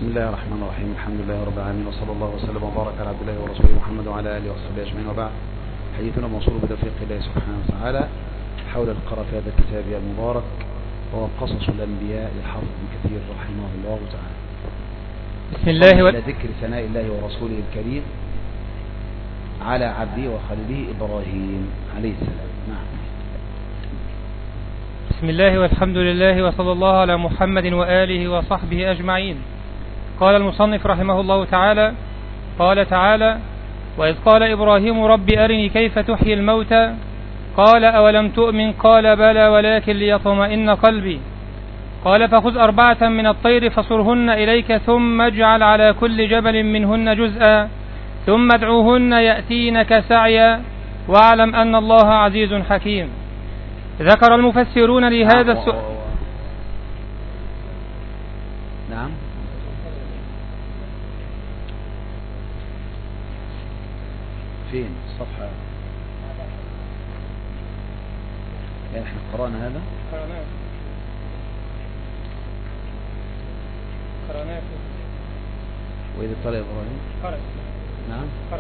بسم الله الرحمن الرحيم. الحمد لله رب العالمين، وصلى الله وسلم وبارك على عبد الله ورسوله محمد وعلى اله وصحبه اجمعين، وبعد. حديثنا موصول بتوفيق الله سبحانه وتعالى حول القراءة في هذا الكتاب المبارك، وهو قصص الانبياء للحافظ ابن كثير رحمه الله تعالى. بسم الله إلى ذكر ثناء الله ورسوله الكريم على عبده وخليله إبراهيم عليه السلام. نعم. بسم الله والحمد لله وصلى الله على محمد وآله وصحبه أجمعين. قال المصنف رحمه الله تعالى: قال تعالى: وإذ قال إبراهيم رب أرني كيف تحيي الموتى قال أولم تؤمن قال بلى ولكن ليطمئن قلبي قال فخذ 4 من الطير فصرهن إليك ثم اجعل على كل جبل منهن جزءا ثم ادعوهن يأتينك سعيا واعلم أن الله عزيز حكيم. ذكر المفسرون لهذا السؤال. نعم. فين الصفحة؟ يعني احنا قرأنا هذا؟ قرأناه. وإذا طلع إبراهيم؟ قرأ. نعم. قرأ.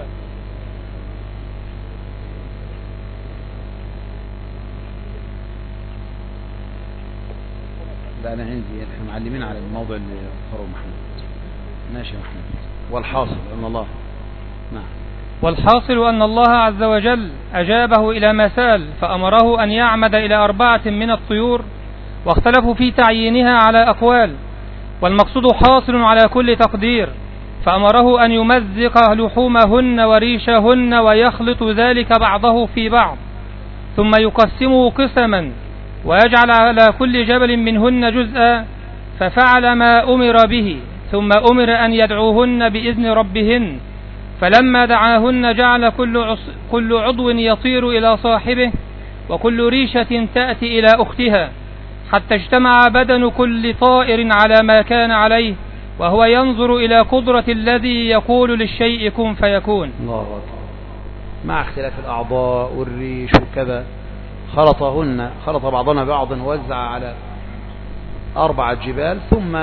لا أنا عندي، احنا معلمين على الموضع اللي قرأه محمود. ماشي يا محمود. والحاصل أن الله. نعم. والحاصل أن الله عز وجل أجابه إلى ما سأل، فأمره أن يعمد إلى 4 من الطيور، واختلفوا في تعيينها على أقوال، والمقصود حاصل على كل تقدير، فأمره أن يمزق لحومهن وريشهن ويخلط ذلك بعضه في بعض، ثم يقسمه قسما ويجعل على كل جبل منهن جزءا، ففعل ما أمر به، ثم أمر أن يدعوهن بإذن ربهن، فلما دعاهن جعل كل عضو يطير إلى صاحبه، وكل ريشة تأتي إلى أختها، حتى اجتمع بدن كل طائر على ما كان عليه، وهو ينظر إلى قدرة الذي يقول للشيء كن فيكون. الله أكبر. مع اختلاف الأعضاء والريش وكذا، خلط بعضنا بعضا ووزع على 4 جبال، ثم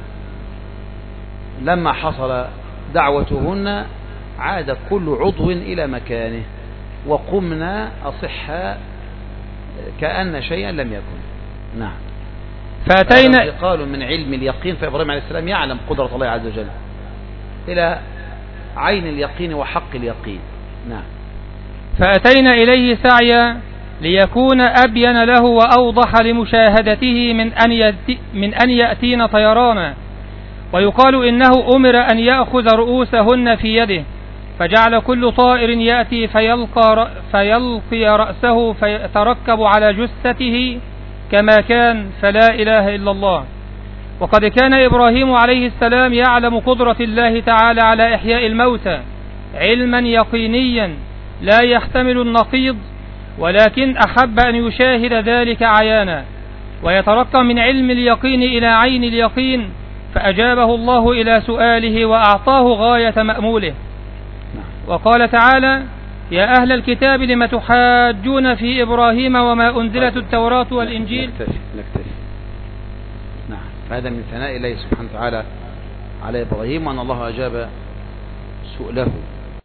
لما حصل دعوتهن عاد كل عضو إلى مكانه، وقمنا أصحى كأن شيئا لم يكن. نعم. فأتينا قالوا من علم اليقين، فإبراهيم عليه السلام يعلم قدرة الله عز وجل إلى عين اليقين وحق اليقين. نعم. فأتينا إليه سعيا ليكون أبين له وأوضح لمشاهدته من أن يأتين طيرانا، ويقال إنه أمر أن يأخذ رؤوسهن في يده، فجعل كل طائر يأتي فيلقي رأسه فيتركب على جثته كما كان، فلا إله إلا الله. وقد كان إبراهيم عليه السلام يعلم قدرة الله تعالى على إحياء الموتى علما يقينيا لا يحتمل النقيض، ولكن أحب أن يشاهد ذلك عيانا، ويترقى من علم اليقين إلى عين اليقين، فأجابه الله إلى سؤاله وأعطاه غاية مأموله. وقال تعالى: يا أهل الكتاب لم تحاجون في إبراهيم وما أنزلت التوراة والإنجيل. نكتفي. نعم. فهذا من ثناء الله سبحانه وتعالى على إبراهيم، وأن الله أجاب سؤله